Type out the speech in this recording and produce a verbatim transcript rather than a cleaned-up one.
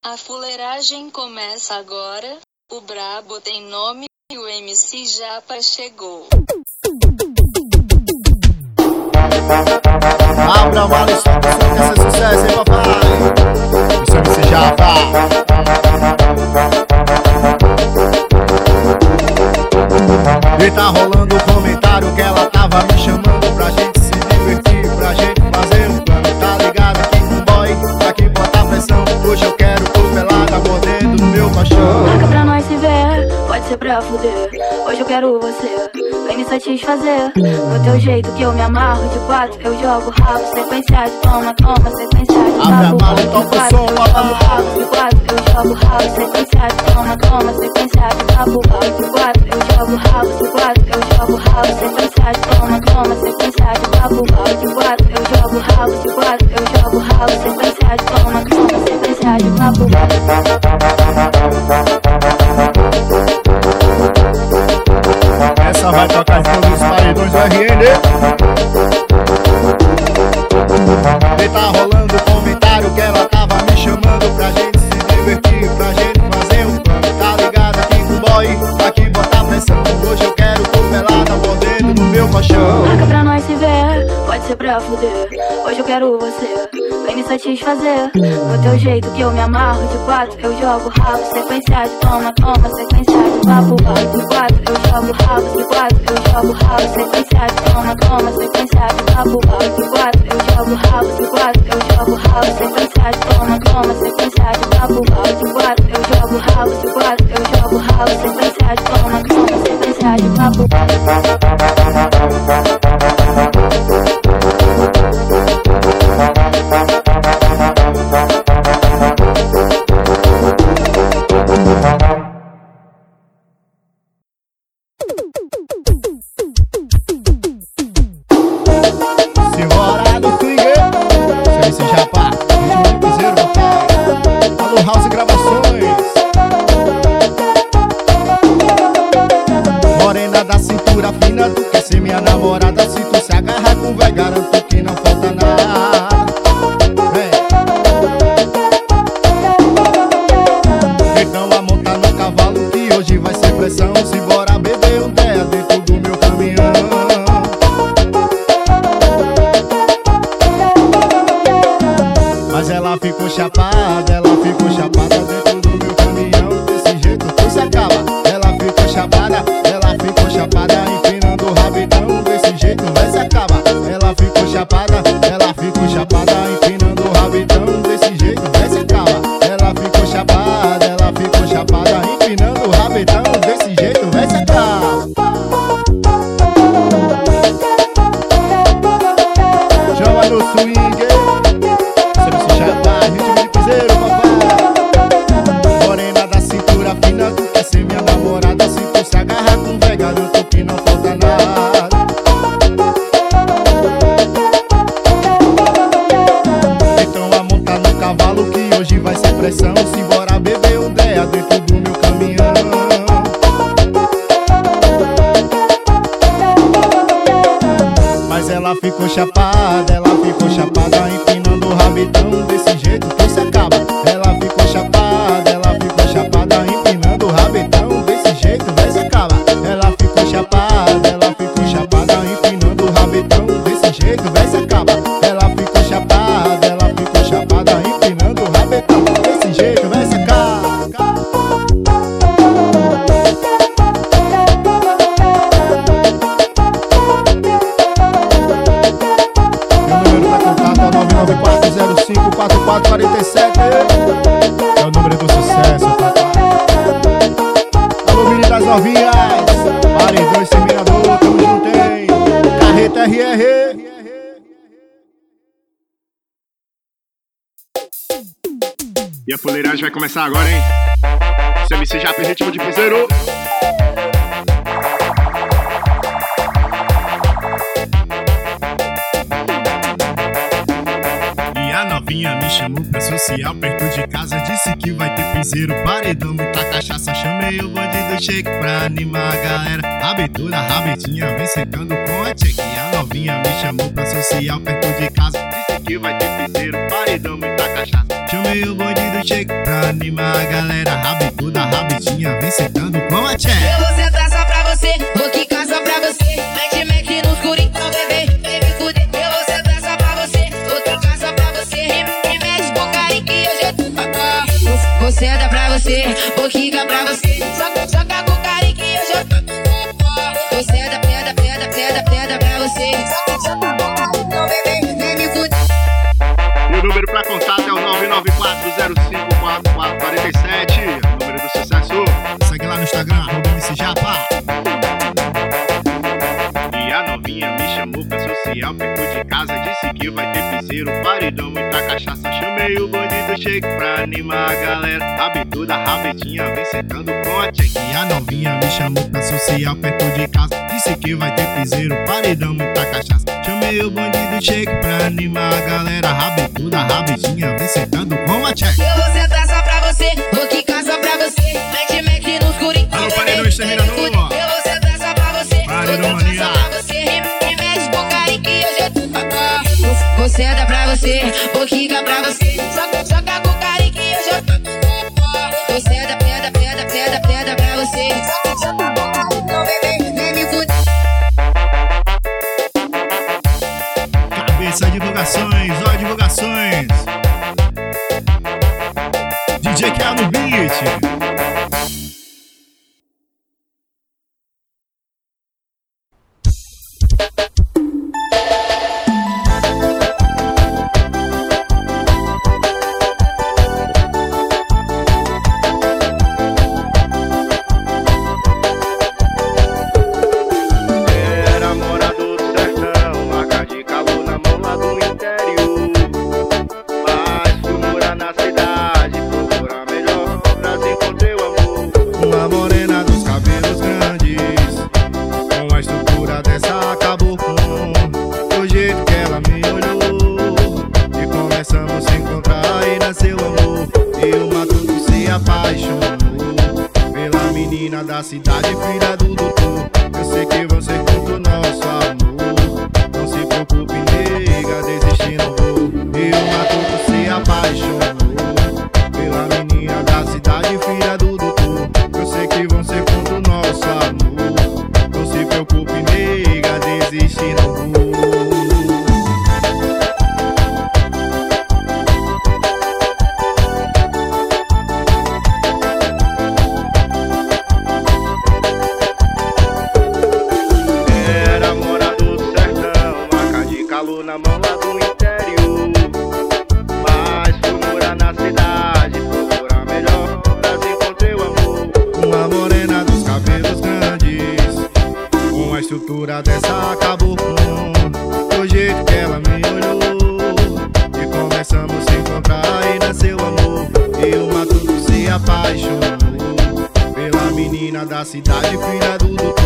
A fuleiragem começa agora, o brabo tem nome e o M C Japa chegou. Abra o vale, solta o som, quer ser sucesso, hein, papai? Isso é M C Japa. E tá rolando o comentário que ela tava me chamando pra gente se divertir, pra gente fazer um plano. Tá ligado aqui com o boy, aqui bota pressão. Hoje eu quero tu pelada, mordendo no meu colchão. Marca pra nós se ver, pode ser pra fuder. Hoje eu quero você, vem me satisfazer. No teu jeito que eu me amarro de quatro, eu jogo rabo, sequência de toma, toma, sequência de Abre a papo, mala e papo, toca o quatro, som, eu jogo rabo de quatro, eu jogo rabo, sequência de toma, toma, sequência de papo, papo, de quatro, eu jogo rabo de quatro, eu jogo rabo, sequência de toma, toma, sequência de papo, papo, de quatro, eu jogo rabo de quatro, eu jogo rabo, sequência de toma, toma, sequência de papo. Essa vai tocar em todos os paredões do R N. E tá rolando o comentário que ela tava me chamando pra gente se divertir, pra gente fazer um plano. Tá ligado aqui com o boy, aqui botar pressão. Hoje eu quero tu pelada, mordendo no meu colchão. Marca pra nós se ver, pode ser pra fuder. Hoje eu quero você, vem me satisfazer. No teu jeito que eu me amarro de quatro, eu jogo rabo, sequência de toma, toma, sequência de papo, papo, de quatro, eu jogo rabo de quatro, eu jogo rabo, sequência de toma, toma, sequência de papo, papo, de quatro, eu jogo rabo de quatro, eu jogo rabo, sequência de toma, toma, sequência de papo, papo, de quatro, eu jogo rabo de quatro, eu jogo rabo, sequência de toma, toma, sequência de papo. Simbora do Twinger, M C Japa, ritmo de piseiro, papai. Alô, House Gravações. Morena da cintura fina, tu quer ser minha namorada. Se tu se agarrar com vai, garanto que não falta nada. Vem. Então a montar no cavalo que hoje vai ser pressão. Simbora beber um terra dentro do meu caminhão. Mas ela ficou chapada, ela ficou chapada dentro do meu caminhão. Desse jeito tu se acaba. Ela ficou chapada, ela ficou chapada, empinando o rabetão. Desse jeito vai se acaba. Ela ficou chapada, ela ficou chapada, empinando o rabetão. Desse jeito vai se acaba. Ela ficou chapada, ela ficou chapada, empinando o rabetão. Desse jeito vai se acaba. Joga no swing. Ritmo de piseiro, papai. Morena da cintura fina, tu quer ser minha namorada. Se tu se agarrar com véi, garanto que não falta nada. Então a montar no cavalo que hoje vai ser pressão. Simbora beber um dea dentro do meu caminhão. Mas ela ficou chapada, ela ficou chapada, empinando o rabetão. Desse jeito tu se acaba. Ela ficou chapada, ela ficou chapada, empinando o rabetão. Desse jeito vai se acaba. Ela ficou chapada, ela ficou chapada, empinando o rabetão. Desse jeito vai se acaba. Ela ficou chapada, ela ficou chapada, empinando o rabetão. Desse jeito vai se acaba. nove nove quatro zero cinco quatro quatro quatro sete. É o número do sucesso, papai. Alô, menino das novinhas, paredão esse mirador, tamo junto, hein? Carreta R R. E a fuleiragem vai começar agora, hein? C M C Japa, ritmo de piseiro. A novinha me chamou pra social perto de casa. Disse que vai ter piseiro, paredão, muita cachaça. Chamei o bonde do shake pra animar a galera. Abertura, rabetinha, vem secando com a check. A novinha me chamou pra social perto de casa. Disse que vai ter piseiro, paredão, muita cachaça. Chamei o bonde do do shake pra animar a galera. Rabituda, rabidinha, vem sentando com a tcheca. Eu vou sentar só pra você, vou quicar só pra você. Mete, mete no escuro então, bebê, vem me fuder. Eu vou sentar só pra você, vou quicar só pra você. Me mexe com carinho que eu já tô. Vou sentar pra você, vou quicar pra você. Soca, soca com carinho que eu já tô. Vou sentar, peda, peda, peda, peda pra você. Soca, soca com carinho então, bebê, vem me fuder. O número pra contato é o nove nove quatro zero cinco quatro quatro quatro sete. O número do sucesso. Segue lá no Instagram, arroba M C Japa. E a novinha me chamou pra social, perto de casa, disse que vai ter piseiro, paredão, muita cachaça. Chamei o bonde do shake pra animar a galera. Rabituda, rabidinha, vem sentando com a tcheca. E a novinha me chamou pra social, perto de casa, disse que vai ter piseiro, paredão, muita cachaça. Chamei o bonde do shake pra animar a galera. Rabituda, rabidinha, vem sentando com a tcheca. Eu vou sentar só pra você, vou quicar só pra você. Mete, mete no escurinho. Alô, paredão exterminador. Eu vou sentar só pra você, Paredão vou quicar só pra você. Me mexe com carinho que eu já tô. Vou sentar pra você, vou quicar pra você. Soca, soca com carinho que eu já tô. Vou sentar, peda, peda, peda, peda pra você. Soca, soca com carinho, então bebê, vem me fuder. Cabeça Divulgações, ó divulgações. D J Kel no beat. Era morador do sertão, marca de calor na mão lá do interior. Mas fui morar na cidade, procurar melhor pra se encontrar o amor. Uma morena dos cabelos grandes, com a estrutura dessa acabou com o jeito que ela me olhou. E começamos a se encontrar e nasceu amor. E o matuto se apaixonou pela menina da cidade, filha do doutor. Eu sei que vão ser contra o nosso amor. Não se preocupe, nega, desistir não vou. E o matuto se apaixonou pela menina da cidade, filha do doutor. Eu sei que vão ser contra o nosso amor. Não se preocupe, nega, desistir não vou. Era morador do sertão, marca de calor na mão lá do interior. Mas fui morar na cidade, procurar melhor pra se encontrar o amor. Uma morena dos cabelos grandes, com a estrutura dessa acabou com o jeito que ela me olhou. E começamos a se encontrar e nasceu amor. E o matuto se apaixonou pela menina da cidade, filha do doutor.